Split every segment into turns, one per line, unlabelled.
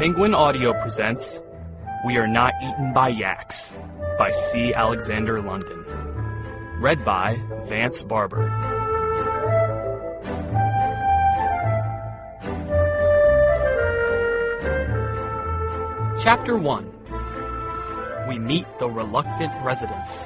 Penguin Audio presents We Are Not Eaten by Yaks by C. Alexander London. Read by Vance Barber. Chapter 1. We Meet the Reluctant Residents.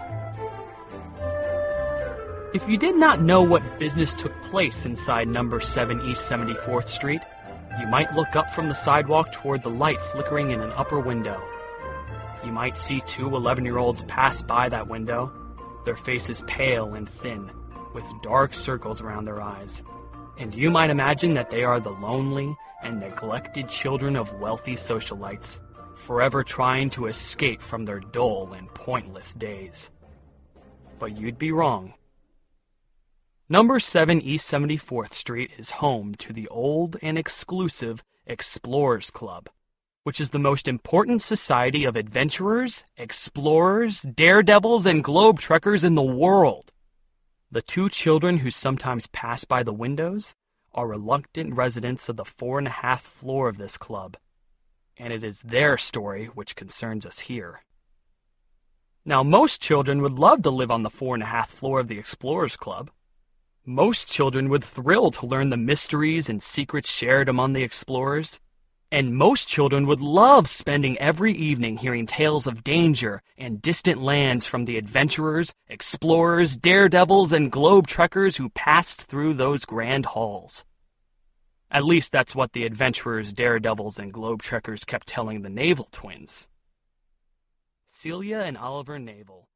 If you did not know what business took place inside number 7 East 74th Street, you might look up from the sidewalk toward the light flickering in an upper window. You might see two 11-year-olds pass by that window, their faces pale and thin, with dark circles around their eyes. And you might imagine that they are the lonely and neglected children of wealthy socialites, forever trying to escape from their dull and pointless days. But you'd be wrong. Number 7 East 74th Street is home to the old and exclusive Explorers Club, which is the most important society of adventurers, explorers, daredevils, and globe-trekkers in the world. The two children who sometimes pass by the windows are reluctant residents of the 4.5th floor of this club, and it is their story which concerns us here. Now, most children would love to live on the 4.5th floor of the Explorers Club. Most children would thrill to learn the mysteries and secrets shared among the explorers. And most children would love spending every evening hearing tales of danger and distant lands from the adventurers, explorers, daredevils, and globe-trekkers who passed through those grand halls. At least that's what the adventurers, daredevils, and globe-trekkers kept telling the Naval twins. Celia and Oliver Naval